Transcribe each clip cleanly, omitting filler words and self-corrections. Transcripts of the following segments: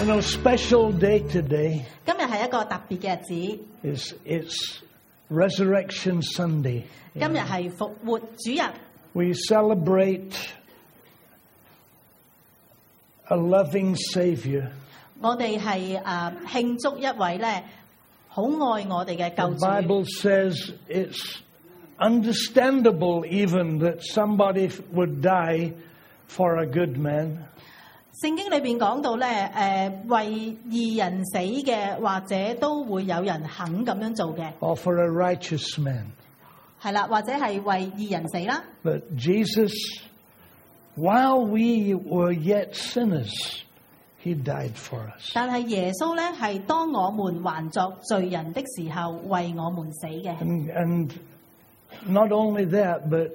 You know, special day today 今日係一個特別嘅日子， it's Resurrection Sunday. 今日係復活主日， We celebrate a loving Savior. 我哋係慶祝一位咧好愛我哋嘅 The 救主。 Bible says it's understandable even that somebody would die for a good man. 聖經裏邊講到咧，為義人死嘅，或者都會有人肯咁樣做嘅， Or for a righteous man. 係啦，或者係為義人死啦。 But Jesus, while we were yet sinners, He died for us. 但係耶穌咧係當我們還作罪人的時候，為我們死嘅。 And not only that, but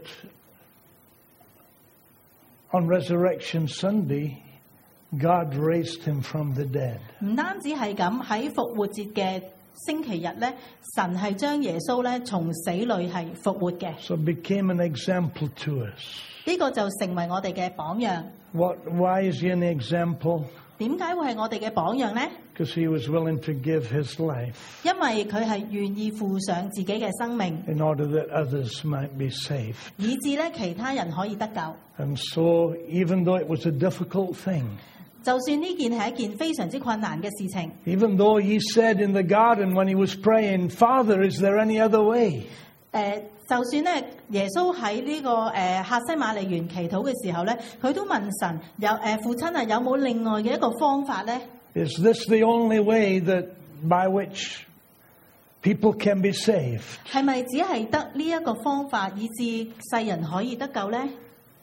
on Resurrection Sunday, God raised Him from the dead. 唔單止係咁，喺復活節嘅星期日咧，神係將耶穌咧從死裏係復活嘅。 So it became an example to us. 呢個就成為我哋嘅榜樣。 Why is He an example? 點解會係我哋嘅榜樣呢？ Because He was willing to give His life 因為佢係願意付上自己嘅生命， in order that others might be saved. 以致咧其他人可以得救。 And so, even though it was a difficult thing, 就算呢件係一件非常之困難嘅事情， even though He said in the garden when He was praying, Father, is there any other way? 就算咧耶穌喺呢個客西馬尼園祈禱嘅時候咧，佢都問神父親啊，有冇另外嘅一個方法咧？ Is this the only way that by which people can be saved? 係咪只係得呢一個方法，以致世人可以得救咧？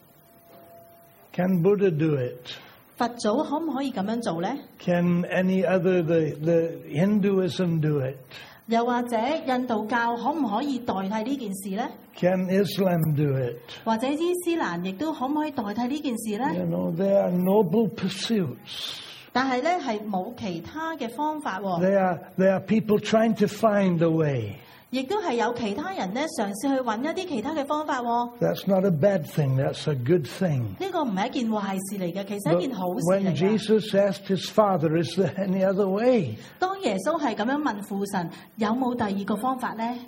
Can Buddha do it? 佛祖可唔可以咁樣做咧？ Can any other, the Hinduism do it? 又或者印度教可唔可以代替呢件事咧？ Can Islam do it? 或者伊斯蘭亦都可唔可以代替呢件事咧？ You know, they are noble pursuits. 但係咧係冇其他嘅方法喎， They are people trying to find a way. 亦都係有其他人咧嘗試去揾一啲其他嘅方法喎。 That's not a bad thing. That's a good thing. 呢個唔係一件壞事嚟嘅，其實係 But 一件好事 when 嚟嘅。 Jesus asked His Father, is there any other way? 當耶穌係咁樣問父神，有冇第二個方法咧？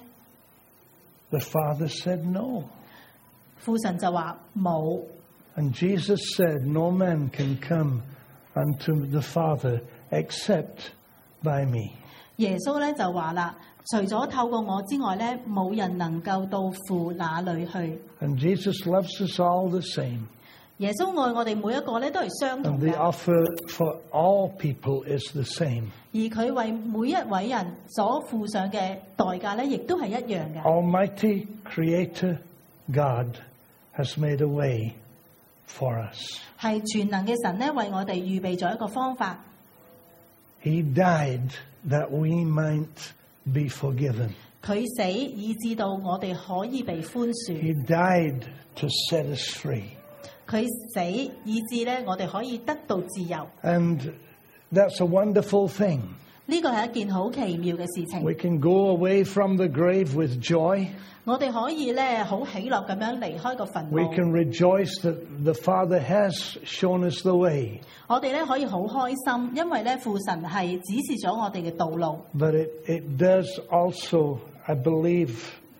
The Father said no. 父神就話冇。 And Jesus said, no man can come unto the Father except by me. 耶穌咧就話啦，除咗透過我之外咧，冇人能夠到父那裏去。 And Jesus loves us all the same. 耶穌愛我哋每一個咧都係相 And 同 the 嘅， offer for all people is the same. 而佢為每一位人所付上嘅代價咧，亦都係一樣嘅。 Almighty Creator God has made a way for us. 係全能嘅神咧，為我哋預備咗一個方法。 He died that we might be forgiven. 佢死以致到我哋可以被寬恕， He died to set us free. 佢死以致咧我哋可以得到自由。 And that's a wonderful thing. 呢個係一件好奇妙嘅事情。 We can go away from the grave with joy. 我哋可以咧好喜樂咁樣離開個墳 We 墓。 can rejoice that the Father has shown us the way. 我哋咧可以好開心，因為咧父神係指示咗我哋嘅道路。 But it does also, I believe,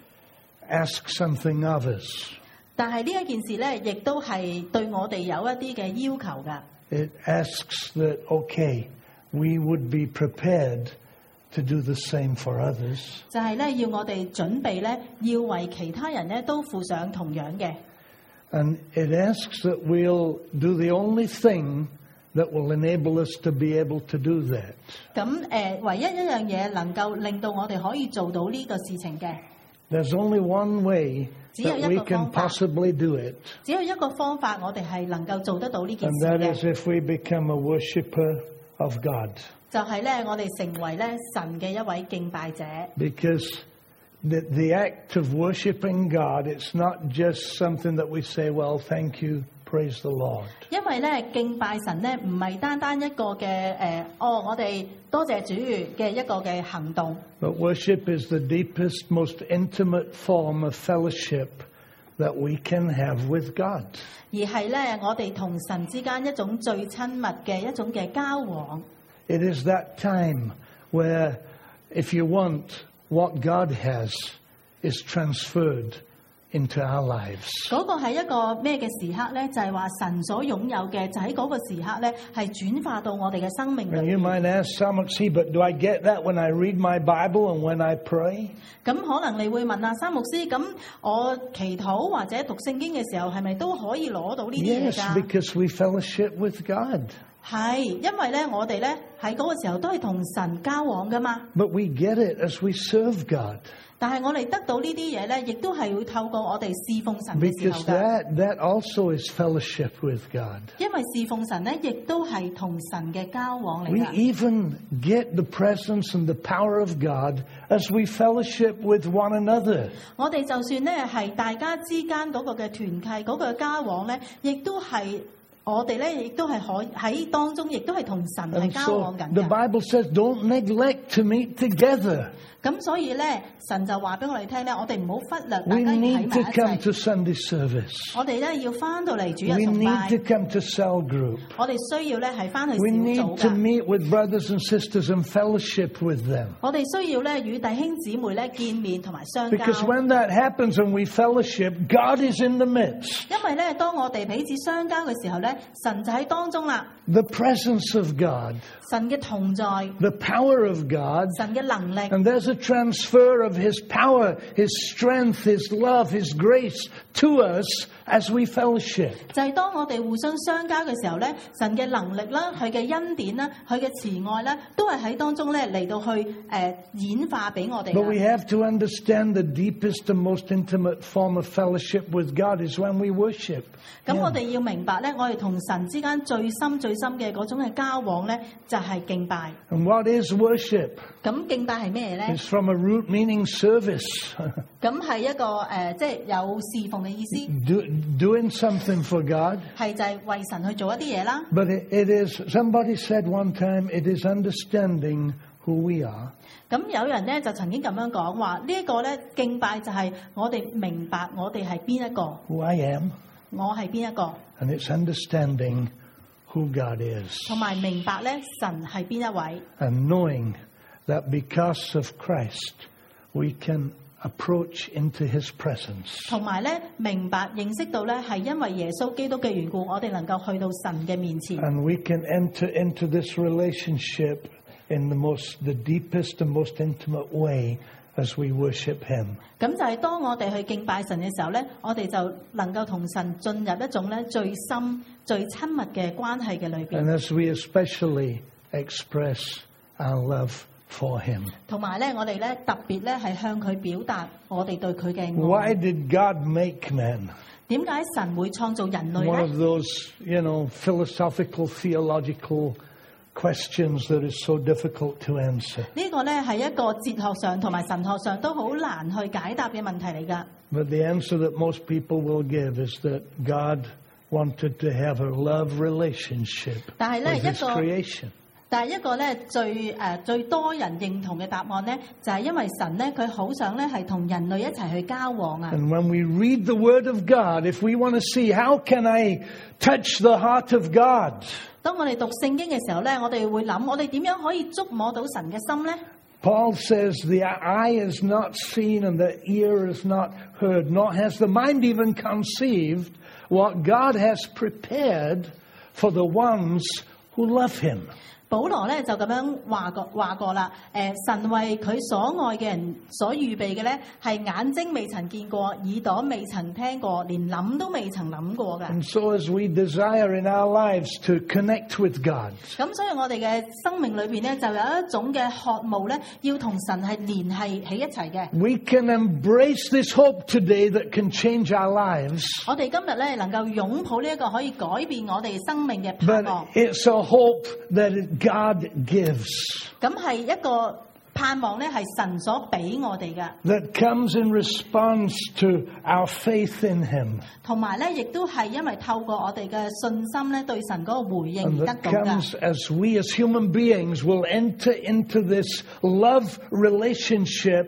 ask something of us. 但係呢一件事咧，亦都係對我哋有一啲嘅要求㗎。 It asks that, okay, we would be prepared to do the same for others. 就係咧要我哋準備咧，要為其他人咧都付上同樣嘅。 And it asks that we'll do the only thing that will enable us to be able to do that. 咁唯一一樣嘢能夠令到我哋可以做到呢個事情嘅， There's only one way 只有 that 一 we 個 can 方法， possibly do it. 只有一個方法，我哋係能夠做得到呢件 And 事 that is 嘅， if we become a worshipper of God. 就係咧我哋成為咧神嘅一位敬拜者。 Because the act of worshiping God, it's not just something that we say, well, thank you, praise the Lord. 因為咧敬拜神咧唔係單單一個嘅我哋多謝主嘅一個嘅行動， But worship is the deepest, most intimate form of fellowship that we can have with God. 而係咧我哋同神之間一種最親密嘅一種嘅交往。 it is that time where, if you want, what God has is transferred into our lives. 嗰個係一個咩嘅時刻咧？就係話神所擁有嘅，就喺嗰個時刻咧，係轉化到我哋嘅生命裏 Now you 面。 might ask, Samukhi, but do I get that when I read my Bible and when I pray? 咁可能你會問啊，三牧師，咁我祈禱或者讀聖經嘅時候，係咪都可以攞到呢啲嘢 Yes, 㗎？ because we fellowship with God. 係，因為咧，我哋咧喺嗰個時候都係同神交往噶嘛。 But we get it as we serve God. 但係我哋得到呢啲嘢咧，亦都係會透過我哋侍奉神嘅時候 Because 㗎。 that also is fellowship with God. 因為侍奉神咧，亦都係同神嘅交往嚟 We 㗎。 even get the presence and the power of God as we fellowship with one another. 我哋就算咧係大家之間嗰個嘅團契、嗰個交往咧，亦都係我哋咧，亦都係可喺當中，亦都係同神係 And 交 so 往緊 the 嘅。 Bible says, don't neglect to meet together. 咁所以咧，神就話俾我哋聽咧，我哋唔好忽略大 We 家要喺 need 埋 to 一 come 齊。 to Sunday service. 我哋咧要翻到嚟主日 We 崇 need to 拜， come to cell group. 我哋需要咧係翻去小 We 組 need to 㗎。 meet with brothers and sisters and fellowship with them. 我哋需要咧與弟兄姊妹咧見面同埋相交。 Because when that happens and we fellowship, God is in the midst. 因為咧，當我哋彼此相交嘅時候咧，神就喺當中啦。 The presence of God, 神嘅同在， the power of God, 神嘅能力， and there's a transfer of His power, His strength, His love, His grace to us as we fellowship. 就係當我哋互相相交嘅時候咧，神嘅能力啦，佢嘅恩典啦，佢嘅慈愛啦，都係喺當中咧嚟到去演化俾我哋 But we 㗎。 have to understand the deepest and most intimate form of fellowship with God is when we worship. 咁 Him. 我哋要明白咧，我哋同神之間最深嘅嗰種嘅交往咧，就係敬拜。 And what is worship? 咁敬拜係咩咧？ It's from a root meaning service. 咁係一個即係有侍奉嘅意思， Doing something for God. 係就係為神去做一啲嘢啦。 But it is, somebody said one time, it is understanding who we are. 咁有人咧就曾經咁樣講話，呢一個咧敬拜就係我哋明白我哋係邊一個， Who I am. 我係邊一個， And it's understanding who God is. 同埋明白咧神係邊一位， And knowing that because of Christ, we can approach into His presence. 同埋咧明白認識到咧係因為耶穌基督嘅緣故，我哋能夠去到神嘅面前。 And we can enter into this relationship in the deepest and most intimate way as we worship Him. 咁就係當我哋去敬拜神嘅時候咧，我哋就能夠同神進入一種咧最深、最親密嘅關係嘅裏邊。 And as we especially express our love for Him. 同埋咧，我哋咧特別咧係向佢表達我哋對佢嘅 Why 愛。 did God make man? 點解神會創造人類 One of 咧？ those, philosophical, theological questions that is so difficult to answer. 呢個咧係一個哲學上同埋神學上都好難去解答嘅問題嚟㗎。 But the answer that most people will give is that God wanted to have a love relationship 但係咧 with His 一個 creation. 但係一個咧最多人認同嘅答案咧，就係因為神咧佢好想咧係同人類一齊去交往啊。 And when we read the Word of God, if we want to see how can I touch the heart of God, 當我哋讀聖經嘅時候咧，我哋會諗我哋點樣可以觸摸到神嘅心咧？ Paul says the eye is not seen and the ear is not heard, nor has the mind even conceived what God has prepared for the ones who love Him. 保羅咧就咁樣話過啦，神為佢所愛嘅人所預備嘅咧，係眼睛未曾見過，耳朵未曾聽過，連諗都未曾諗過嘅。 And so as we desire in our lives to connect with God, 咁所以我哋嘅生命裏邊咧，就有一種嘅渴慕咧，要同神係聯繫喺一齊嘅。 we can embrace this hope today that can change our lives, 我哋今日咧能夠擁抱呢一個可以改變我哋生命嘅盼望， but it's a hope that God gives, 咁係一個盼望咧係神所俾我哋嘅， that comes in response to our faith in Him, 同埋咧亦都係因為透過我哋嘅信心咧對神嗰個回應 and 而得 that 到嘅。 comes as we as human beings will enter into this love relationship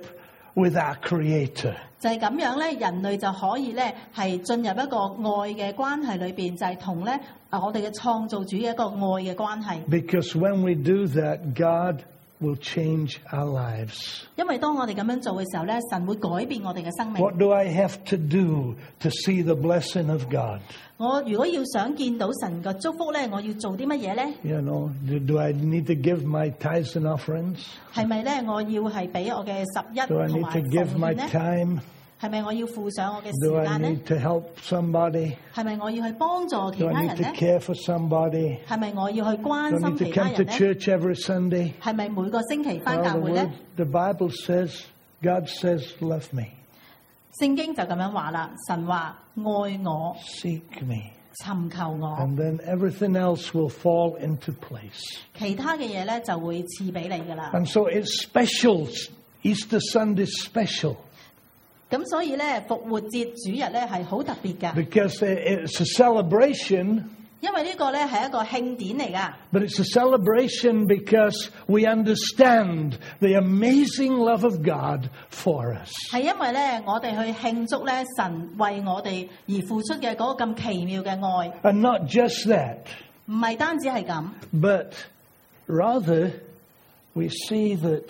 with our Creator. 就係咁樣咧，人類就可以咧係進入一個愛嘅關係裏邊，就係同咧我哋嘅創造主嘅一個愛嘅關係。 Because when we do that, God will change our lives. 因為當我哋咁樣做嘅時候咧，神會改變我哋嘅生命。 What do I have to do to see the blessing of God? 我如果要想見到神嘅祝福咧，我要做啲乜嘢咧？ You know, do I need to give my tithes and offerings? 係咪咧？我要係俾我嘅11 Do I 同 need 埋 to give 奉 my 獻咧？ time? 係咪我要付上我嘅 Do 時 I 間咧？ need to help somebody? 係咪我要去幫助其 Do 他 I 人 need to 咧？ care for somebody? 係咪我要去關 Do I 心 need to 其他 come to 人咧？ church every Sunday? 係咪每個星期返 Well, 教會咧？ the Bible says, God says, love me, 聖經就咁樣話啦，神話愛我， seek me. 尋求我， And then everything else will fall into place. 其他嘅嘢咧就會賜俾你噶啦。 And so it's special. Easter Sunday is special 咁所以咧，復活節主日咧係好特別噶， because it's a celebration, 因為呢個咧係一個慶典嚟噶。 but it's a celebration because we understand the amazing love of God for us. 係因為咧，我哋去慶祝咧神為我哋而付出嘅嗰個咁奇妙嘅愛， And not just that, 唔係單止係咁， but rather we see that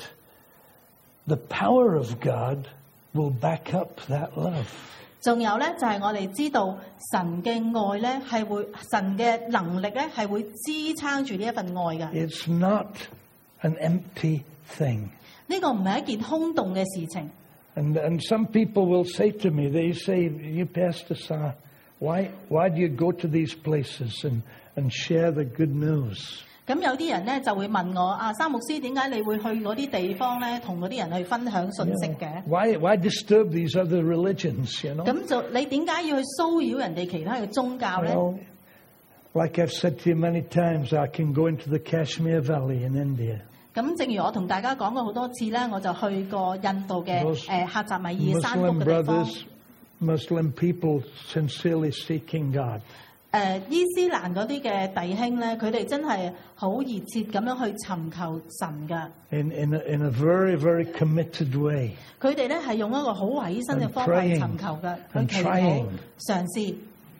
the power of God will back up that love. 仲有咧就係我哋知道神嘅愛咧係會，神嘅能力咧係會支撐住呢一份愛噶。 It's not an empty thing. 呢個唔係一件空洞嘅事情。 And some people will say to me, they say, you Pastor Sa, why do you go to these places and share the good news? 咁有啲人咧就會問我啊，三牧師，點解你會去嗰啲地方咧，同嗰啲人去分享信息嘅？ Why disturb these other religions, you know? 咁就你點解要去騷擾人哋其他嘅宗教咧？ Well, like I've said to you many times, I can go into the Kashmir Valley in India. 咁正如我同大家講過好多次咧，我就去過印度嘅 Those 喀什米爾山谷 Muslim 嘅地方。 brothers, Muslim people sincerely seeking God. 伊斯蘭嗰啲嘅弟兄咧，佢哋真係好熱切咁樣去尋求神㗎。 In a very, very committed way. 佢哋咧係用一個好委身嘅方法去尋求嘅，去 And 祈禱 trying. 嘗試，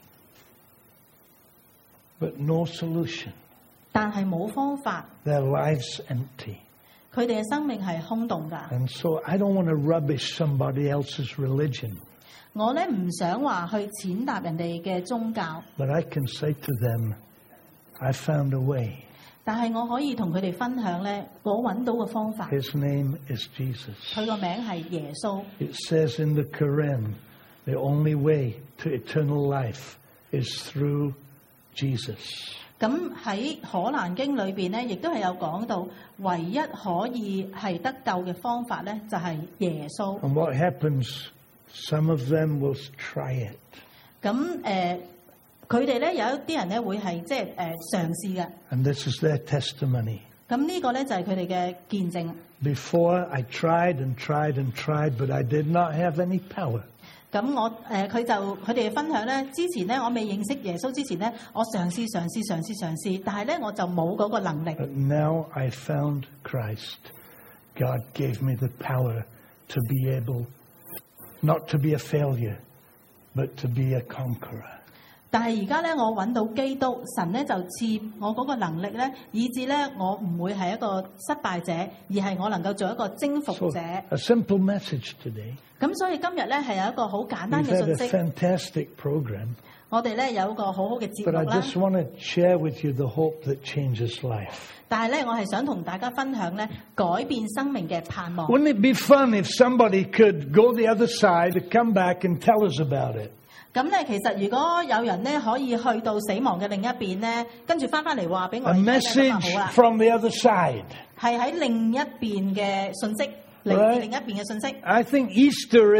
But no solution. 但係冇方法， Their lives empty. 佢哋嘅生命係空洞㗎。 And so I don't want to rubbish somebody else's religion. 我咧唔想話去踐踏人哋嘅宗教， But I can say to them, I found a way. 但係我可以同佢哋分享咧，我揾到嘅方法。 His name is Jesus. 佢個名係耶穌。 It says in the Quran, the only way to eternal life is through Jesus. 咁喺可蘭經裏邊咧，亦都係有講到，唯一可以係得救嘅方法咧，就係耶穌。 And what happens? Some of them will try it. 咁佢哋咧有一啲人咧會係即係嘗試嘅。 And this is their testimony. 咁呢個咧就係佢哋嘅見證。 Before I tried and tried and tried, but I did not have any power. 咁佢哋分享咧，之前咧我未認識耶穌之前咧，我嘗試，但係咧我就冇嗰個能力。 But now I found Christ. God gave me the power to be able not to be a failure, but to be a conqueror. 但係而家咧，我揾到基督，神咧就賜我嗰個能力咧，以致咧我唔會係一個失敗者，而係我能夠做一個征服 So 者。 a simple message today. 咁所以今日咧係有一個好簡單 We've 嘅 had 信 a 息， fantastic program, 我哋咧有一個好好嘅節 but 目 I 啦。 just want to share with you the hope that changes life. 但係咧，我係想同大家分享咧改變生命嘅盼望。 Wouldn't it be fun if somebody could go the other side, come back and tell us about it? 咁咧，其實如果有人咧可以去到死亡嘅另一邊咧，跟住翻嚟話俾我 A 哋聽咧，咁 message 就好啦。 from the other side. 係喺另一邊嘅信息，嚟自 Right. 另一邊嘅信息。 I think Easter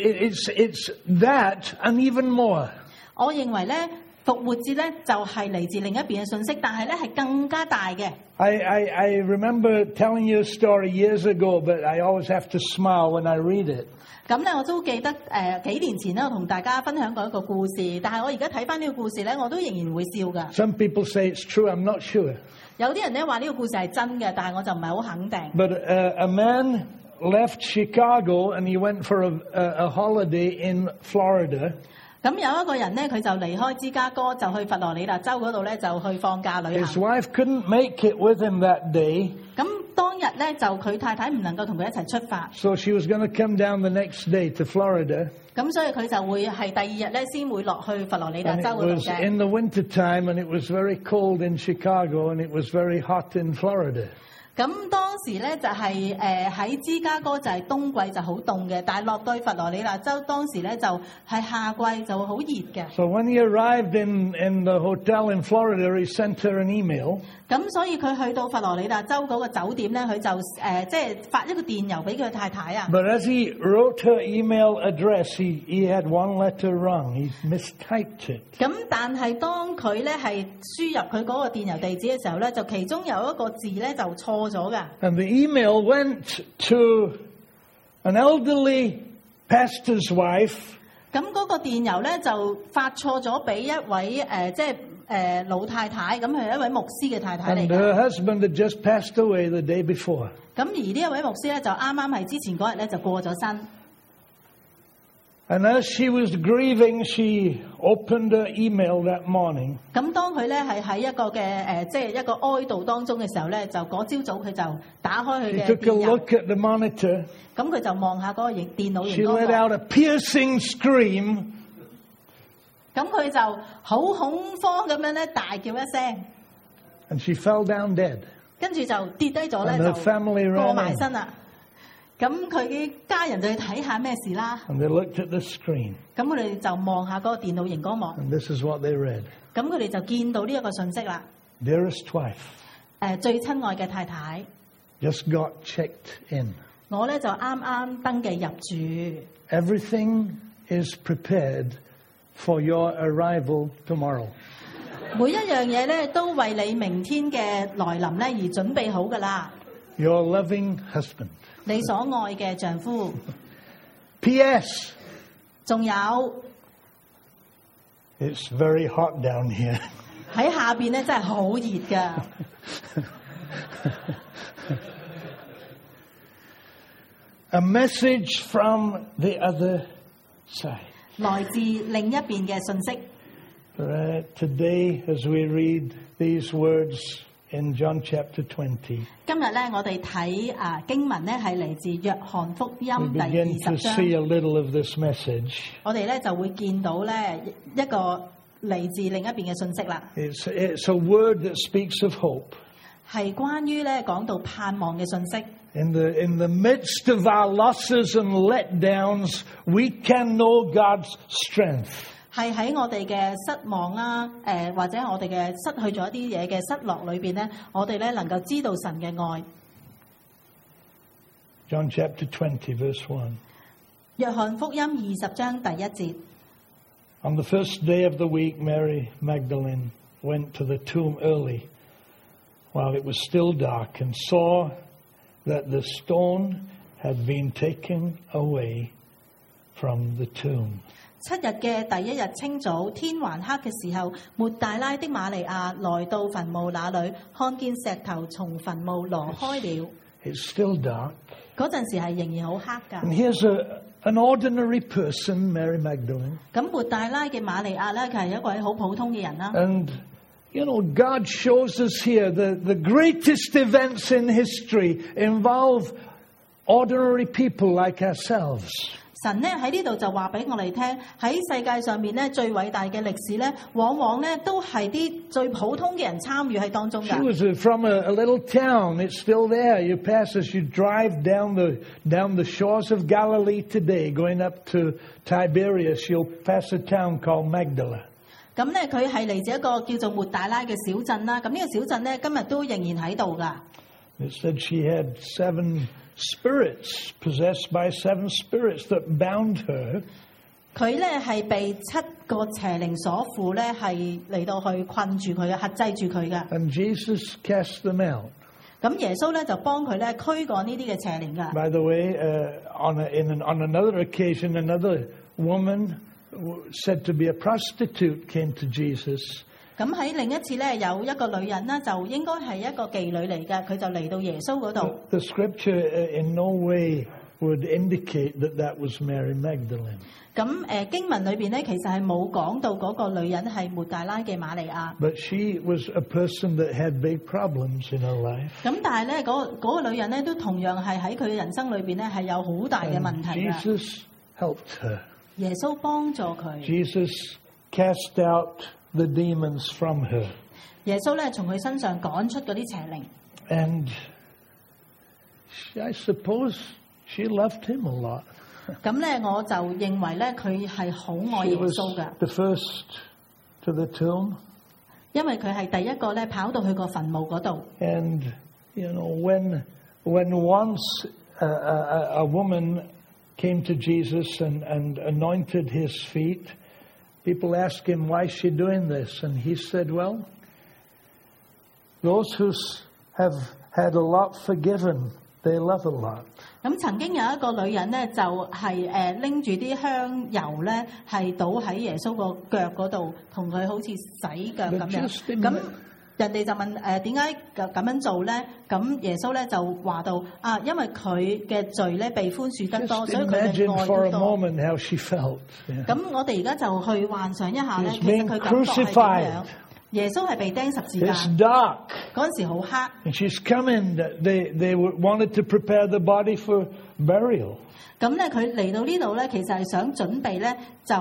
it's that and even more. 我認為咧復活節咧就係嚟自另一邊嘅信息，但係咧係更加大嘅。 I remember telling you a story years ago, but I always have to smile when I read it. 咁咧我都記得幾年前咧，我同大家分享過一個故事，但係我而家睇翻呢個故事咧，我都仍然會笑㗎。 Some people say it's true, I'm not sure. 有啲人咧話呢個故事係真嘅，但係我就唔係好肯定。 But a man left Chicago and he went for a holiday in Florida. 咁有一個人咧，佢就離開芝加哥，就去佛羅里達州嗰度咧，就去放假旅 His 行。 wife couldn't make it with him that day, 咁當日咧，就佢太太唔能夠同佢一齊出發， so she was going to come down the next day to Florida. 咁所以佢就會係第二日咧先會落去佛羅里達 And 州 it 嗰度 was 嘅。 in the winter time, and it was very cold in Chicago, and it was very hot in Florida. 咁當時咧就係喺芝加哥就係冬季就好凍嘅，但係落到佛羅里達州當時咧就係夏季就會好熱嘅。 So when he arrived in the hotel in Florida, he sent her an email. 咁所以佢去到佛羅里達州嗰個酒店咧，佢就即係發一個電郵俾佢太太啊。 But as he wrote her email address, he had one letter wrong. He mistyped it. 咁但係當佢咧係輸入佢嗰個電郵地址嘅時候咧，就其中有一個字咧就錯咗㗎。 And the email went to an elderly pastor's wife. 咁嗰個電郵咧就發錯咗俾一位老太太，咁佢係一位牧師嘅太太嚟 And 嘅。 her husband had just passed away the day before. 咁而呢一位牧師咧就啱啱係之前嗰日咧就過咗身。 And as she was grieving, she opened her email that morning. 咁當佢咧係喺一個嘅一個哀悼當中嘅時候咧，就嗰朝早佢就打開佢 She 嘅 took a 電郵， look at the monitor. 咁佢就望下嗰個電腦 She 熒光 let 幕， out a piercing scream. 咁佢就好恐慌咁樣咧大叫一聲， And she fell down dead. 跟住就跌低咗 And 咧 her family 就過 ran 埋 in. 身啦。咁佢嘅家人就去睇下咩事啦。 And they looked at the screen. 咁佢哋就望下嗰個電腦熒光幕， And this is what they read. 咁佢哋就見到呢一個信息啦。 Dearest wife, 最親愛嘅太太， just got checked in. 我咧就啱啱登記入住， Everything is prepared for your arrival tomorrow. 每一樣嘢咧都為你明天嘅來臨咧而準備好噶啦。 Your loving husband. 你所愛嘅丈夫， P.S. 仲有 It's very hot down here. 喺下邊咧真係好熱噶。 A message from the other side. 來自另一邊嘅信息。 Today, as we read these words in John chapter 20, 今日咧，我哋睇經文咧係嚟自約翰福音 we 第 begin to 20章， see a little of this message. 我哋咧就會見到咧一個嚟自另一邊嘅信息啦， It's a word that speaks of hope. 係關於咧講到盼望嘅信息。 In the midst of our losses and letdowns, we can know God's strength. 係喺我哋嘅失望啦，或者我哋嘅失去咗一啲嘢嘅失落裏邊咧，我哋咧能夠知道神嘅愛。 John chapter 20, verse 1. 約翰福音20章第1節。 On the first day of the week, Mary Magdalene went to the tomb early while it was still dark and saw that the stone had been taken away from the tomb. 7日嘅第1日清早，天還黑嘅時候，抹大拉的瑪利亞來到墳墓那裏，看見石頭從墳墓挪開了。 It's still dark. 嗰陣時係仍然好黑 And 㗎。 here's an ordinary person, Mary Magdalene. 咁抹大拉嘅瑪利亞咧，佢係一位好普通嘅人啦。 And, you know, God shows us here the greatest events in history involve ordinary people like ourselves. 神咧喺呢度就話俾我哋聽，喺世界上面咧最偉大嘅歷史咧，往往咧都係啲最普通嘅人參與喺當中 She 㗎。 was from a little town. It's still there. You pass as you drive down the shores of Galilee today, going up to Tiberias. You'll pass a town called Magdala. 咁咧佢係嚟自一個叫做抹大拉嘅小鎮啦。咁呢個小鎮咧今日都仍然喺度㗎。 It said she had 7 spirits, possessed by 7 spirits that bound her. 佢咧係被7個邪靈所附咧，係嚟到去困住佢嘅，轄制住佢嘅。 And Jesus cast them out. 咁耶穌咧就幫佢咧驅趕呢啲嘅邪靈㗎。 By the way, on another occasion, another woman said to be a prostitute came to Jesus 咁喺另一次咧，有一個女人呢，就應該係一個妓女嚟嘅，佢就嚟到耶穌嗰度。 The scripture in no way would indicate that was Mary Magdalene. 咁經文裏邊咧，其實係冇講到嗰個女人係抹大拉嘅瑪利亞。 But she was a person that had big problems in her life. 咁但係咧，嗰個女人咧都同樣係喺佢嘅人生裏邊咧係有好大嘅問題嘅。 Jesus helped her. 耶穌幫助佢。 Jesus cast out the demons from her. 耶穌咧從佢身上趕出嗰啲邪靈。 And I suppose she loved him a lot. 咁咧，我就認為咧，佢係好愛 She 耶 was 穌嘅， the first to the tomb. 因為佢係第一個咧跑到去個墳墓嗰度。 And, you know, when once a woman came to Jesus and anointed his feet, people asked him, why is she doing this? And he said, well, those who have had a lot forgiven, they love a lot. 咁曾經有一個女人咧，就係拎住啲香油咧，係倒喺耶穌個腳嗰度，同佢好似洗腳咁樣。咁人哋就問點解咁樣做咧？咁耶穌咧就話到啊，因為佢嘅罪咧被寬恕得多，所以佢嘅愛都多。咁我哋而家就去幻想一下咧，其實佢感覺係點樣？耶穌係被釘十字架。 It's dark. 嗰陣時好黑。 And she's coming. They wanted to prepare the body for burial. 咁咧，佢嚟到呢度咧，其實係想準備咧，就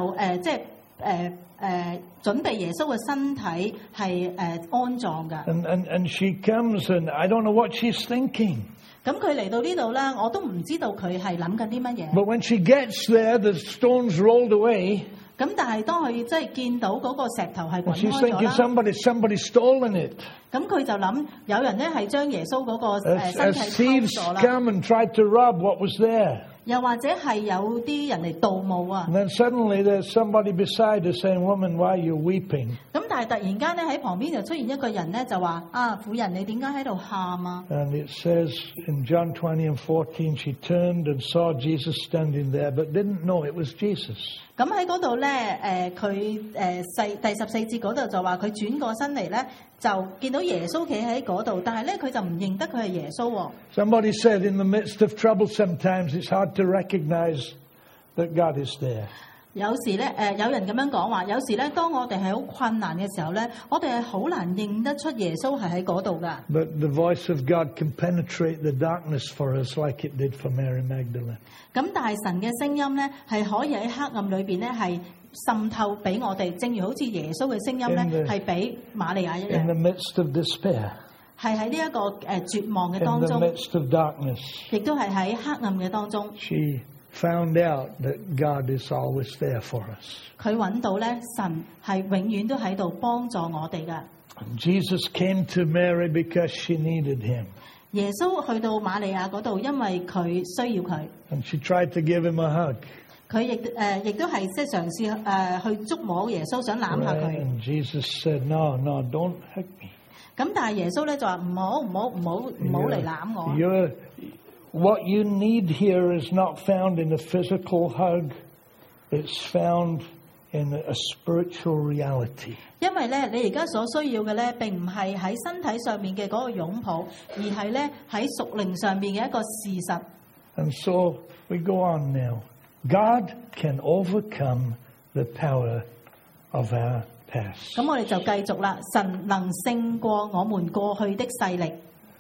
準備耶穌嘅身體係安葬㗎。 And she comes, and I don't know what she's thinking. 咁佢嚟到呢度咧，我都唔知道佢係諗緊啲乜嘢。 But when she gets there, the stones rolled away. 咁但係當佢即係見到嗰個石頭係滾 She's 開咗 thinking 啦， somebody stolen it. 咁佢就諗有人咧係將耶穌嗰個身 As 體 thieves 偷咗啦， come and tried to rob what was there. 又或者係有啲人嚟盜墓啊。 And then suddenly there's somebody beside her saying, woman, why are you weeping? 咁但係突然間咧喺旁邊就出現一個人咧就話啊，婦人你點解喺度喊啊？ And it says in John 20 and 14, she turned and saw Jesus standing there, but didn't know it was Jesus. 咁喺嗰度咧，佢第14節嗰度就話佢轉過身嚟咧，就見到耶穌企喺嗰度，但係咧佢就唔認得佢係耶穌喎。 Somebody said in the midst of trouble sometimes it's hard to recognize that God is there. 有時咧，有人咁樣講話，有時咧，當我哋係好困難嘅時候咧，我哋係好難認得出耶穌係喺嗰度噶。 But the voice of God can penetrate the darkness for us like it did for Mary Magdalene. 咁但係神嘅聲音咧，係可以喺黑暗裏邊咧係滲透俾我哋，正如好似耶穌嘅聲音咧，係俾瑪利亞一 In the 樣， midst of despair, 係喺呢一個絕望嘅 in 當 the 中， midst of darkness, 亦都係喺黑暗嘅當中， she found out that God is always there for us. 佢揾到咧神係永遠都喺度幫助我哋噶。 Jesus came to Mary because she needed him. 耶穌去到瑪利亞嗰度，因為佢需要佢。 And she tried to give him a hug. 佢亦都係即係嘗試去觸摸耶穌，想攬下佢。 And Jesus said, no, don't hug me. 咁但係耶穌咧就話唔好嚟攬我。 What you need here is not found in a physical hug. It's found in a spiritual reality. 因為咧，你而家所需要嘅咧，並唔係喺身體上面嘅嗰個擁抱，而係咧喺屬靈上面嘅一個事實。 And so we go on now. God can overcome the power of our past. 咁我哋就繼續啦。神能勝過我們過去的勢力。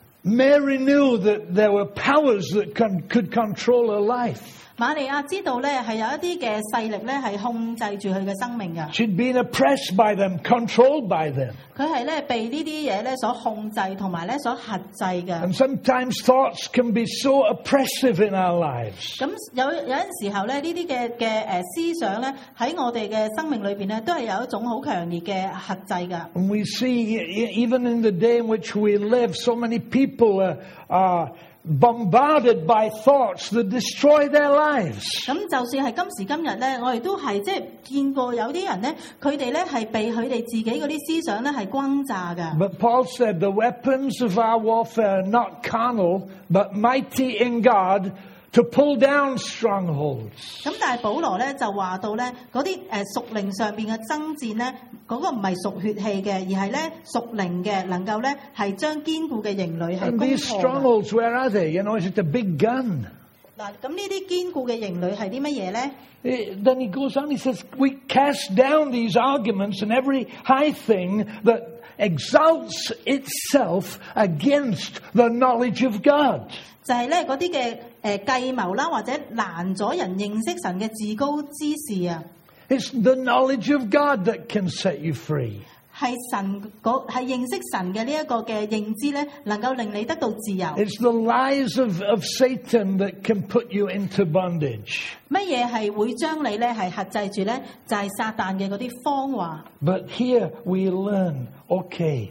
Mary knew that there were powers that could control her life. 瑪利亞知道咧係有一啲嘅勢力咧係控制住佢嘅生命嘅。 She'd been oppressed by them, controlled by them. 佢係咧被呢啲嘢咧所控制同埋咧所轄制嘅。 And sometimes thoughts can be so oppressive in our lives. 咁有陣時候咧，呢啲嘅思想咧喺我哋嘅生命裏邊咧，都係有一種好強烈嘅轄制㗎。 And we see, even in the day in which we live, so many people are bombarded by thoughts that destroy their lives. 咁就算係今時今日咧，我哋都係即係見過有啲人咧，佢哋咧係被佢哋自己嗰啲思想咧係轟炸㗎。 But Paul said, the weapons of our warfare are not carnal, but mighty in God to pull down strongholds. 咁但係保羅咧就話到咧嗰啲屬靈上邊嘅爭戰咧，嗰個唔係屬血氣嘅，而係咧屬靈嘅，能夠咧係將堅固嘅營壘係 And 攻 these 破嘅。 strongholds, where are they? Is it a big gun? 嗱，咁呢啲堅固嘅營壘係啲乜嘢咧？ Then he goes on, he says, we cast down these arguments and every high thing that exalts itself against the knowledge of God. 就係咧嗰啲嘅計謀啦，或者攔咗人認識神嘅自高之事啊。 It's the knowledge of God that can set you free. 係係認識神嘅呢一個嘅認知咧，能夠令你得到自由。 It's the lies of Satan that can put you into bondage. 乜嘢係會將你咧係轄制住咧？就係撒旦嘅嗰啲謊話。 But here we learn, okay,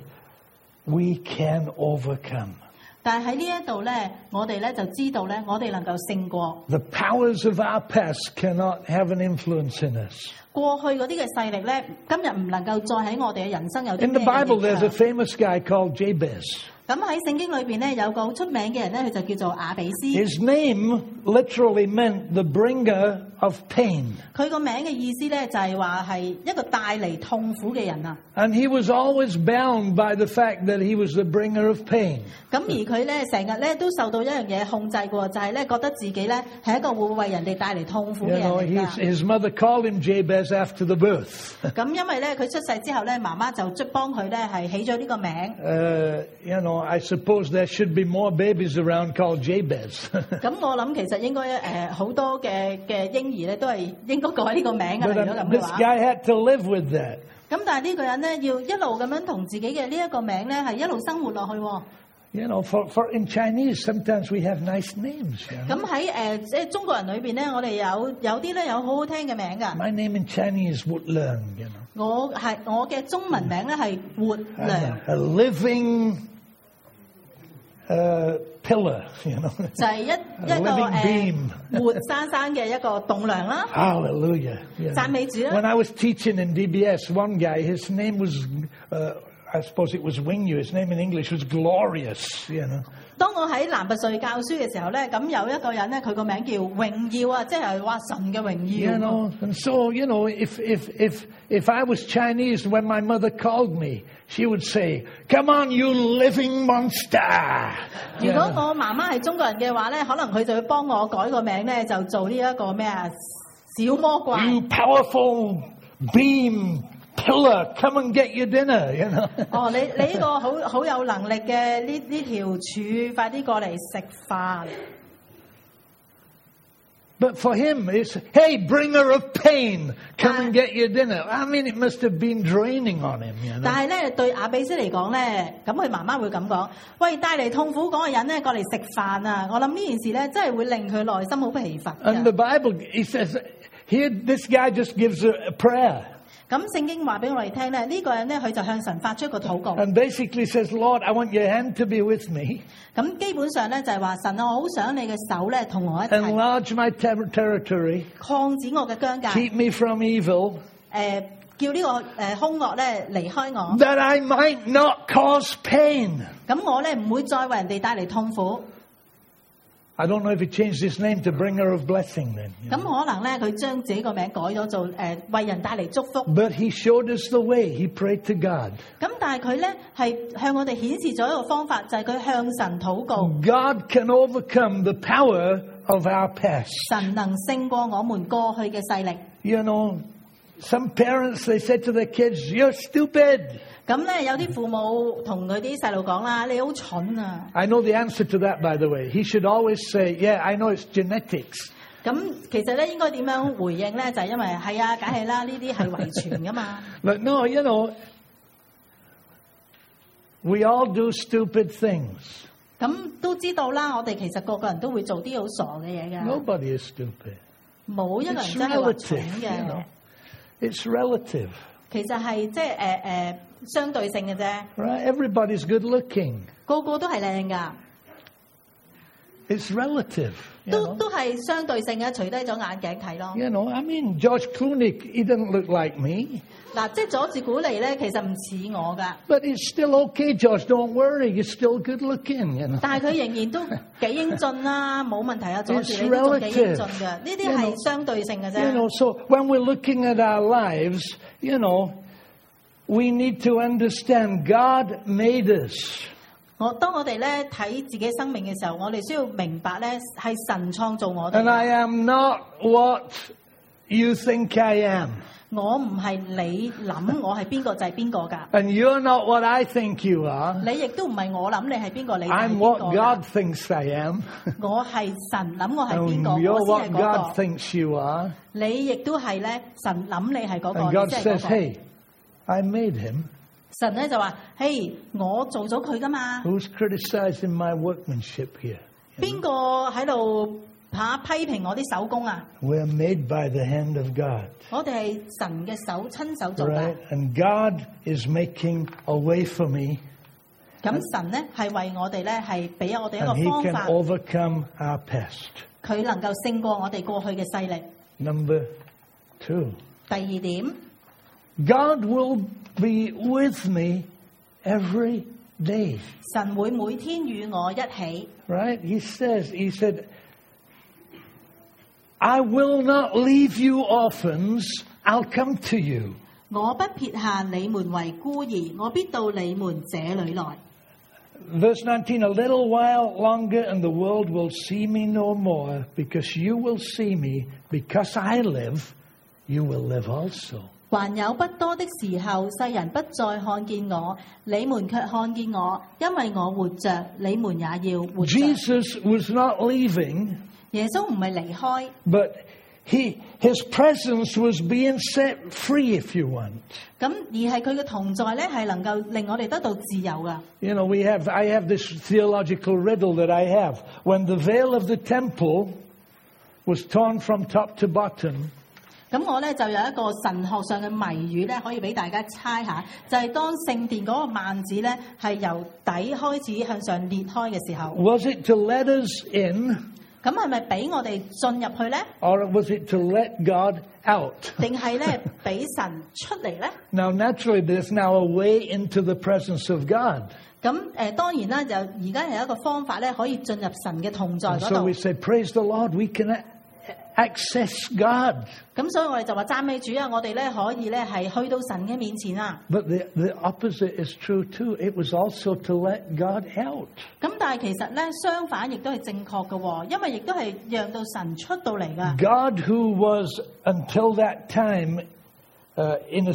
we can overcome. 但係喺呢一度咧，我哋咧就知道咧，我哋能夠勝過 The powers of our past cannot have an influence in us. 過去嗰啲嘅勢力咧，今日唔能夠再喺我哋嘅人生有啲 In the 咩嘅 Bible, 影 there's a 響。 famous guy called Jabez. 咁喺聖經裏邊咧，有個好出名嘅人咧，佢就叫做雅比斯。 His name literally meant the bringer of pain. 佢個名嘅意思咧，就係話係一個帶嚟痛苦嘅人啊。 And he was always bound by the fact that he was the bringer of pain. 咁而佢咧成日咧都受到一樣嘢控制嘅，就係咧覺得自己咧係一個會為人哋帶嚟痛苦嘅人嚟㗎。 His mother called him Jabez after the birth. 咁因為咧佢出世之後咧，媽媽就幫佢咧係起咗呢個名。 I suppose there should be more babies around called Jabez. 咁我諗其實應該好多嘅嬰兒咧都係應該改呢個名㗎。 But 如果咁嘅 this 話。 guy had to live with that. 咁但係呢個人咧要一路咁樣同自己嘅呢一個名咧係一路生活落去喎。 For in Chinese, sometimes we have nice names. 咁喺即係中國人裏邊咧，我哋有啲咧有好好聽嘅名㗎。 My name in Chinese is Wood Learn. 我嘅中文名咧係活良， A living pillar. 就係一 A 個 living beam. 活生生嘅一個棟梁啦。 Hallelujah. 讚美主啦。 When I was teaching in DBS, one guy, his name was, I suppose it was Wingyu. His name in English was Glorious. 當我喺南拔萃教書嘅時候咧，咁有一個人咧，佢個名叫榮耀啊，即係話神嘅榮耀。 And so, if I was Chinese, when my mother called me, she would say, "Come on, you living monster." 如果我媽媽係中國人嘅話咧，可能佢就會幫我改個名咧，就做呢一個咩啊小魔怪。 You powerful beam pillar, come and get your dinner. 哦，你呢個好有能力嘅呢條柱，快啲過嚟食飯。 But for him, it's, hey, bringer of pain, come and get your dinner. I mean, it must have been draining on him. 但係咧，對雅比斯嚟講咧，咁佢媽媽會咁講：喂，帶嚟痛苦嗰個人咧，過嚟食飯啊！我諗呢件事咧，真係會令佢內心好疲乏。 And the Bible, he says, here, this guy just gives a prayer. 咁聖經話俾我哋聽咧，呢個人咧佢就向神發出一個禱告。 And basically says, Lord, I want your hand to be with me. 咁基本上咧就係話神啊，我好想你嘅手咧同我一齊 Enlarge my territory. 擴展我嘅疆界， Keep me from evil. 叫呢個兇惡咧離開我， That I might not cause pain. 咁我咧唔會再為人哋帶嚟痛苦。 I don't know if he changed his name to bringer of blessing then. 咁可能咧佢將自己個名改咗做為人帶嚟祝福。 But he showed us the way. He prayed to God. 咁但係佢咧係向我哋顯示咗一個方法，就係佢向神禱告。 God can overcome the power of our past. 神能勝過我們過去嘅勢力。 Some parents, they said to their kids, "You're stupid." 咁咧有啲父母同佢啲細路講啦，你好蠢啊！ I know the answer to that, by the way. He should always say, "Yeah, I know it's genetics." 咁其實咧應該點樣回應咧？就係因為係啊，梗係啦，呢啲係遺傳噶嘛。 But no, we all do stupid things. 咁都知道啦，我哋其實個個人都會做啲好傻嘅嘢㗎。 Nobody is stupid. 冇一個人 It's 真係話蠢 relative, 嘅。 It's relative. 其實係即係相對性嘅啫。 Right? Everybody's good looking. 個個都係靚㗎。 It's relative. 都係相對性嘅，除低咗眼鏡睇咯。 You know, I mean, George Clooney, he doesn't look like me. 嗱，即係佐治古尼咧，其實唔似我㗎。 But it's still okay, George. Don't worry, you're still good looking. You know. 但係佢仍然都幾英俊啦，冇問題啊，佐治你都仲幾英俊嘅。呢啲係相對性嘅啫。 You know, so when we're looking at our lives, you know, we need to understand God made us. 當我哋咧睇自己生命嘅時候，我哋需要明白咧係神創造我哋。 And I am not what you think I am. 我唔係你諗我係邊個就係邊個㗎。 And you're not what I think you are. 你亦都唔係我諗你係邊個，你係邊個。 I'm what God thinks I am. 我係神諗我係邊個， You're 我先係 what 嗰 God 個。 thinks you are. 你亦都係咧，神諗你係嗰個， And 你 God 先係 says, 嗰個。 hey, I made him. 神咧就話：嘿，我做咗佢㗎嘛。 Who's criticizing my workmanship here? 邊個喺度批評我啲手工啊？ We're made by the hand of God. 我哋係神嘅手親手做嘅。 Right? And God is making a way for me. 咁神咧係為我哋咧係俾我哋一個 And he 方 can 法， overcome our past. 佢能夠勝過我哋過去嘅勢力。 Number 2. 第二點， God will be with me every day. 神會每天與我一起。 Right? He said, I will not leave you orphans. I'll come to you. 我不撇下你們為孤兒，我必到你們這裏來。 Verse 19, a little while longer and the world will see me no more, because you will see me, because I live, you will live also. 還有不多的時候，世人不再看見我，你們卻看見我，因為我活着，你們也要活着。 Jesus was not leaving, 耶穌唔係離開， but his presence was being set free, if you want. 咁而係佢嘅同在咧，係能夠令我哋得到自由噶。 You know, I have this theological riddle that I have. When the veil of the temple was torn from top to bottom, 咁我咧就有一個神學上嘅謎語咧，可以俾大家猜下，就係當聖殿嗰個幔子咧係由底開始向上裂開嘅時候， was it to let us in, 咁係咪俾我哋進入去咧？ or was it to let God out? 定係咧俾神出嚟咧？ Now, naturally, there's now a way into the presence of God. 咁當然啦，就而家有一個方法咧，可以進入神嘅同在 And 嗰 so 度 we。say, praise the Lord, we can access God. 咁所以我哋就話讚美主啊！我哋咧可以咧係去到神嘅面前啊。 But the opposite is true too. It was also to let God out. 咁但係其實咧相反亦都係正確嘅喎，因為亦都係讓到神出到嚟噶。 God, who was until that time, in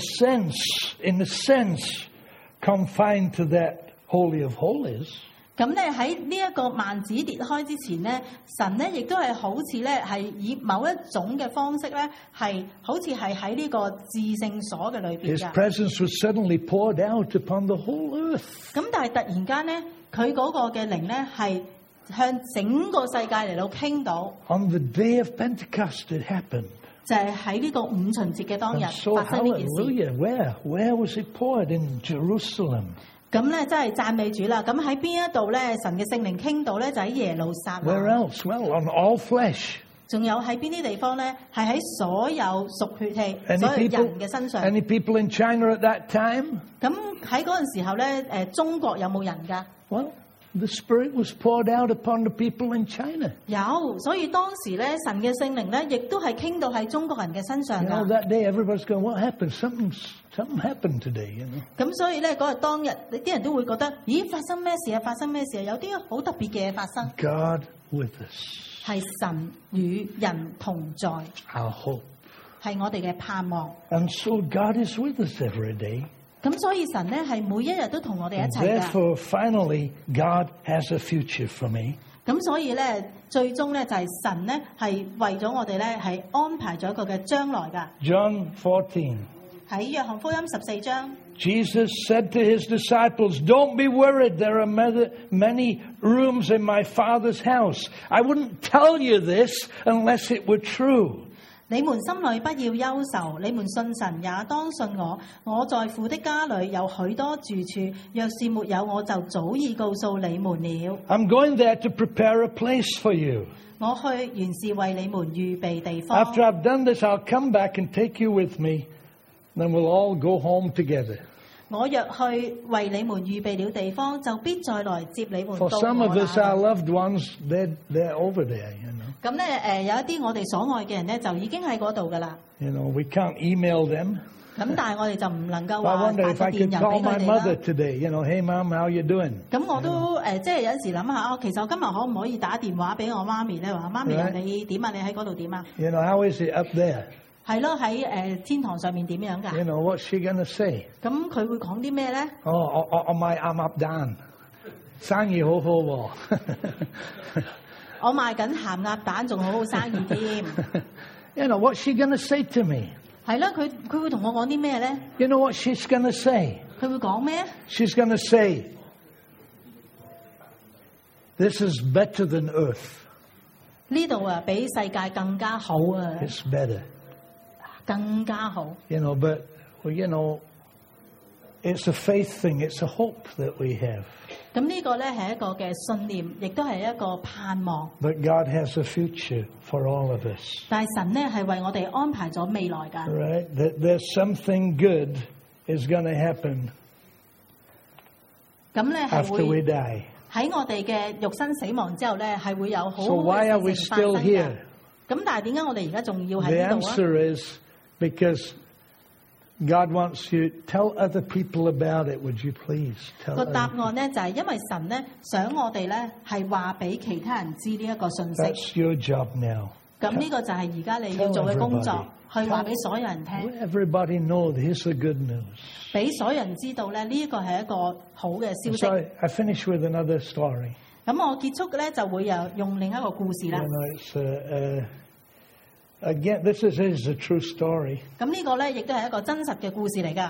a sense, confined to that Holy of Holies. 咁咧喺呢一個幔子裂開之前咧，神咧亦都係好似咧係以某一種嘅方式咧，係好似係喺呢個至聖所嘅裏邊 His 㗎。 presence was suddenly poured out upon the whole earth. 咁但係突然間咧，佢嗰個嘅靈咧係向整個世界嚟到傾到， On the day of Pentecost, it happened. 就係喺呢個五旬節嘅當日 And so, 發生呢件事。 hallelujah, where was it poured? In Jerusalem. 咁咧真係讚美主啦！咁喺邊一度咧，神嘅聖靈傾到咧，就喺耶路撒 Where 冷。 else? Well, on all flesh. 仲有喺邊啲地方咧？係喺所有屬血氣、 Any 所有 people, 人嘅身上。 any people in China at that time? 咁喺嗰陣時候咧，中國有冇人㗎？ Well, the Spirit was poured out upon the people in China. 有，所以當時咧，神嘅聖靈咧，亦都係傾到喺中國人嘅身上 You know, 㗎。 that day everybody's going, what happened? Something happened today, you know. 咁所以咧，嗰日當日，啲人都會覺得，咦，發生咩事啊？發生咩事啊？有啲好特別嘅嘢發生， God with us, 係神與人同在， our hope. 係我哋嘅盼望。 And so God is with us every day. 咁所以神咧係每一日都同我哋一 And 齊㗎。 therefore, finally, God has a future for me. 咁所以咧，最終咧就係神咧係為咗我哋咧係安排咗一個嘅將來㗎。 John 14. 喺約翰福音14章， Jesus said to his disciples, don't be worried. There are many rooms in my Father's house. I wouldn't tell you this unless it were true. 你們心裏不要憂愁，你們信神也當信我。我在父的家裏有許多住處，若是沒有，我就早已告訴你們了。 I'm going there to prepare a place for you. 我去原是為你們預備地方。 After I've done this, I'll come back and take you with me. Then we'll all go home together. 我若去為你們預備了地方，就必再來接你們到 For 我 some of us, our 那裏。 loved ones, they're over there, you know. 咁咧有一啲我哋所愛嘅人咧，就已經喺嗰度噶啦。 You know, we can't email them. 咁但係我哋就唔能夠 I 話 wonder 發 if 個 I 電 could 郵 call 俾 my 佢哋 mother 啦。 today. You know, hey, Mom, how you doing? 咁我都即係有時諗下，其實我今日可唔可以打電話俾我媽咪咧？話媽咪啊， Right. 你點啊？你喺嗰度點啊？ You know, how is it up there? 係咯，喺天堂上面點樣 You 㗎？ know, what's she going to say? 咁佢會講啲咩咧？ Oh, my I'm up down. 生意好好喎。 我賣緊鹹鴨蛋，仲好好生意添。 You know, what's she going to say to me? 係啦，佢會同我講啲咩咧？ You know what she's going to say? 佢會講咩？ She's going to say, this is better than earth. 呢度啊，比世界更加好啊， It's better. 更加好。 You know, but, well, you know, it's a faith thing. It's a hope that we have. 咁呢個咧係一個嘅信念，亦都係一個盼望。 But God has a future for all of us. 但係神咧係為我哋安排咗未來㗎。 Right? That there's something good is going to happen 咁咧係 after we 會 die. 喺我哋嘅肉身死亡之後咧，係會有好好 So why are 嘅 we 事情發生 still 㗎 here?。 咁但係點解我哋而家仲要 The 喺呢度啊？ answer is because God wants you to tell other people about it. Would you please tell 個 other 答 people? 案咧就係因為神咧想我哋咧係話俾其他人知呢一個信息。 That's your job now. 咁呢個就係而家你要做嘅工作，去話俾所有人聽， Let everybody know here's the good news. 俾所有人知道咧呢一個係一個好嘅消 So 息。 I finish with another story. 咁我結束嘅咧就會用另一個故事啦 You。know, it's, again, this is a true story. 咁呢個咧亦都係一個真實嘅故事嚟㗎。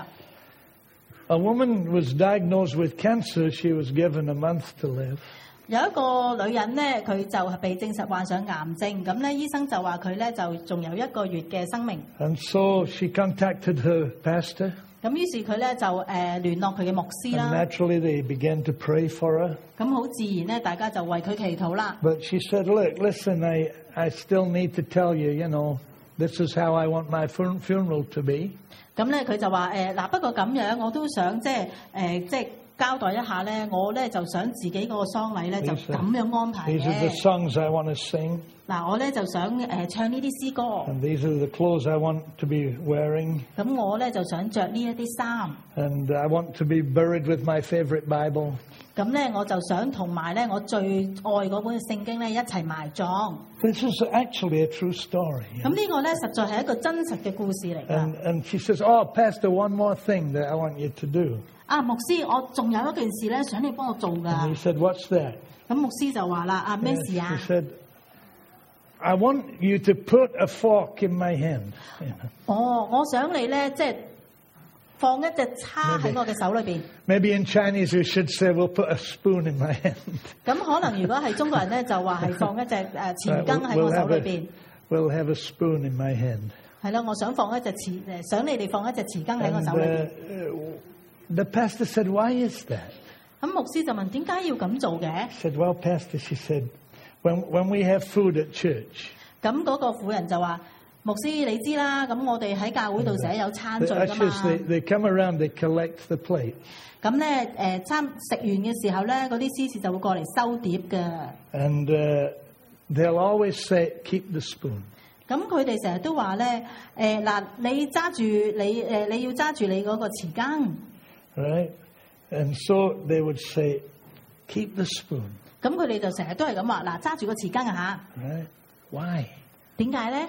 A woman was diagnosed with cancer. She was given a month to live. 有一個女人咧，佢就係被證實患上癌症，咁咧醫生就話佢咧就仲有1個月嘅生命。 And so she contacted her pastor. 咁於是佢咧就聯絡佢嘅牧師 And 啦。 naturally, they began to pray for her. 咁好自然咧，大家就為佢祈禱啦。 But she said, look, listen, I still need to tell you, you know, this is how I want my funeral to be. 咁咧佢就話嗱，不過咁樣我都想即係交代一下咧，我咧就想自己嗰個喪禮咧就咁樣安排 These are the 嘅。 songs I want to sing. 嗱，我咧就想唱呢啲詩歌， And these are the clothes I want to be wearing. 咁我咧就想着呢一啲衫， And I want to be buried with my favorite Bible. 咁咧我就想同埋咧我最愛嗰本聖經咧一齊埋葬。 This is actually a true story. 咁呢個咧實在係一個真實嘅故事嚟㗎。 And she says, oh, Pastor, one more thing that I want you to do. 啊，牧師，我仲有一件事咧想你幫我做 And 㗎 he。said, what's that? 咁牧師就話啦：啊，咩事 She 啊？ said, I want you to put a fork in my hand. 哦，我想你咧，即係放一隻叉喺我嘅手裏邊。 Maybe in Chinese we should say, we'll put a spoon in my hand. 咁可能如果係中國人咧，就話係放一隻匙羹喺我手裏邊。 we'll have a spoon in my hand. 係啦，我想放一隻想你哋放一隻匙羹喺我 And, 手裏邊。 the pastor said, why is that? 咁牧師就問：點解要咁做嘅？ I said, well, Pastor, she said, when we have food at church, 咁嗰個婦人就話：牧師你知啦，咁我哋喺教會度成日有餐 the 聚噶 ushers, 嘛。 they come around, they collect the plate. 咁咧食完嘅時候咧，嗰啲司事就會過嚟收碟嘅。 And they'll always say, keep the spoon. 咁佢哋成日都話咧，嗱，你揸住你要揸住你嗰個匙羹。 Right? And so they would say, keep the spoon. 咁佢哋就成日都係咁話，嗱，揸住個匙羹啊 Right? Why? 點解咧？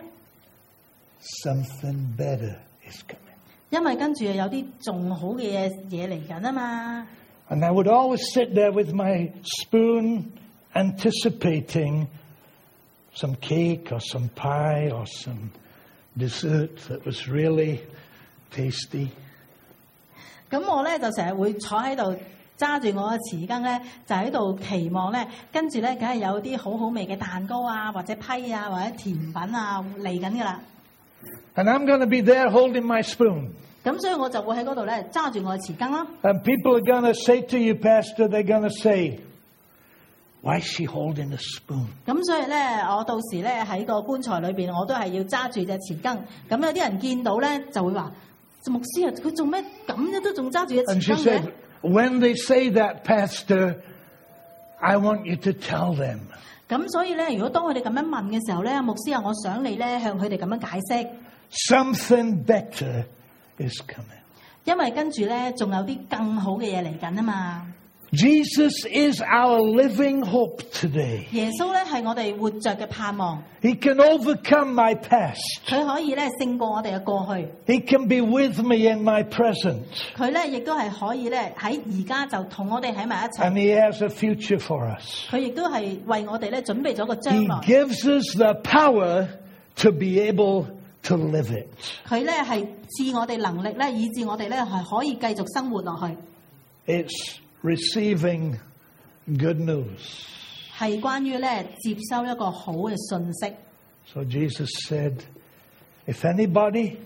Something better is coming. 因為跟住有啲仲好嘅嘢嚟緊啊嘛。 And I would always sit there with my spoon, anticipating some cake or some pie or some dessert that was really tasty. 咁我咧就成日會坐喺度揸住我嘅匙羹咧，就喺度期望咧，跟住咧梗係有啲好好味嘅蛋糕啊，或者批啊，或者甜品啊嚟緊噶啦。 And I'm going to be there holding my spoon. 咁所以我就會喺嗰度咧揸住我嘅匙羹啦。 And people are going to say to you, Pastor, they're going to say, why is she holding a spoon? 咁所以咧，我到時咧喺個棺材裏邊，我都係要揸住隻匙羹。咁有啲人見到咧就會話：牧師啊，佢做咩咁樣都仲揸住隻匙羹嘅？ And she said, when they say that, Pastor, I want you to tell them. 咁所以咧，如果當佢哋咁樣問嘅時候咧，牧師啊，我想你咧向佢哋咁樣解釋。 Something better is coming. 因為跟住咧，仲有啲更好嘅嘢嚟緊啊嘛。 Jesus is our living hope today. 耶穌咧係我哋活着嘅盼望。 He can overcome my past. 佢可以咧勝過我哋嘅過去。 He can be with me in my present. 佢咧亦都係可以咧喺而家就同我哋喺埋一齊。 And He has a future for us. 佢亦都係為我哋咧準備咗個將 He 來。 gives us the power to be able to live it. 佢咧係賜我哋能力咧，以致我哋咧係可以繼續生活落去。 It's receiving good news. 係關於咧接收一個好嘅信息。 So Jesus said, if anybody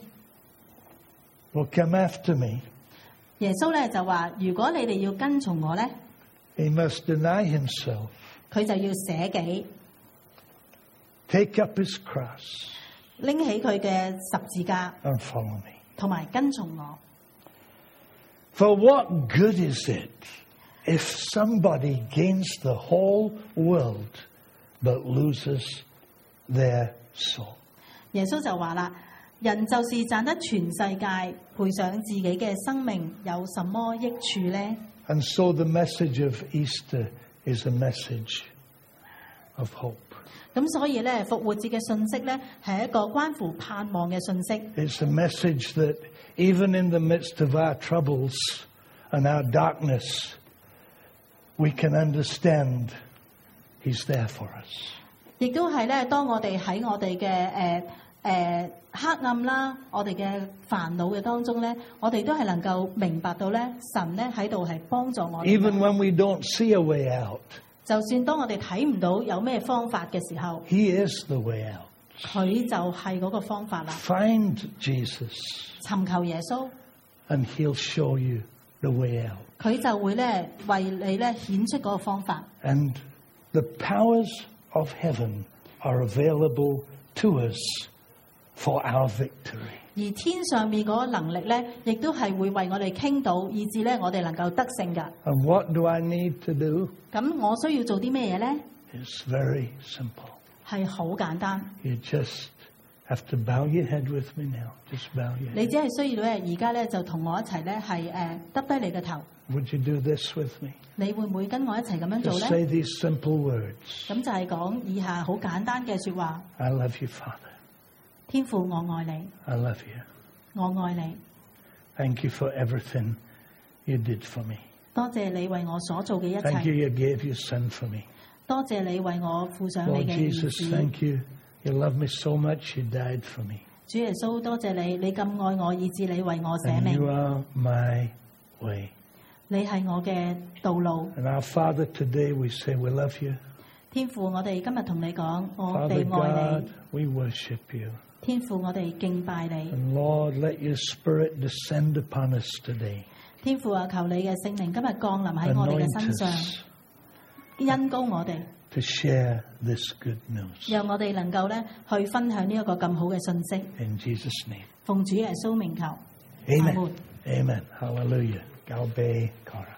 will come after me, 耶穌咧就話：如果你哋要跟從我咧， he must deny himself, 佢就要捨己， take up his cross, 拎起佢嘅十字架， and follow me. 同埋跟從我。 For what good is it if somebody gains the whole world but loses their soul? 耶穌就話啦：人就是賺得全世界，賠上自己嘅生命，有什麼益處呢？ And so the message of Easter is a message of hope. 咁所以咧，復活節嘅信息咧係一個關乎盼望嘅信息。 It's a message that even in the midst of our troubles and our darkness, we can understand He's there for us. 亦都係咧，當我哋喺我哋嘅黑暗啦，我哋嘅煩惱嘅當中咧，我哋都係能夠明白到咧，神咧喺度係幫助我哋。 Even when we don't see a way out, 就算當我哋睇唔到有咩方法嘅時候， He is the way out. 佢就係嗰個方法啦。 Find Jesus 尋求耶穌， and He'll show you the way out. 佢就會咧為你咧顯出嗰個方法。 And the powers of heaven are available to us for our victory. 而天上面嗰個能力咧，亦都係會為我哋傾到，以致咧我哋能夠得勝㗎。 And what do I need to do? 咁我需要做啲咩嘢咧？ It's very simple. 係好簡單， You just have to bow your head with me now. Just bow your 你 head. 只係需要咧而家咧就同我一齊咧係耷低你嘅頭。 Would you do this with me? 你會唔會跟我一齊咁樣做 Just 咧？ say these simple words. 咁就係講以下好簡單嘅説話。 I love you, Father. 天父，我愛你， I love you. 我愛你。 Thank you for everything you did for me. 多謝你為我所做嘅一 Thank you 切。 you gave your son for me. 多謝你為我付上你 Lord 嘅兒 Jesus, 子。 thank you. You love me so much, you died for me. 主耶穌，多謝你，你咁愛我，以致你為我捨 And you 命。 are my way. 你係我嘅道路。 And our Father, today we say we love you. 天父，我哋今日同你講，我 Father 哋愛 God, 你。 we worship you. 天父，我哋敬拜你。 And Lord, let your spirit descend upon us today. 天父啊，求你嘅聖靈今日降臨喺我哋嘅 Anoint 身上， us 恩膏我哋， to share this good news. 讓我哋能夠咧去分享呢一個咁好嘅信息。 In Jesus' name. 奉主耶穌名求，阿 Amen. 門。 Amen. Hallelujah. Galbe Kara.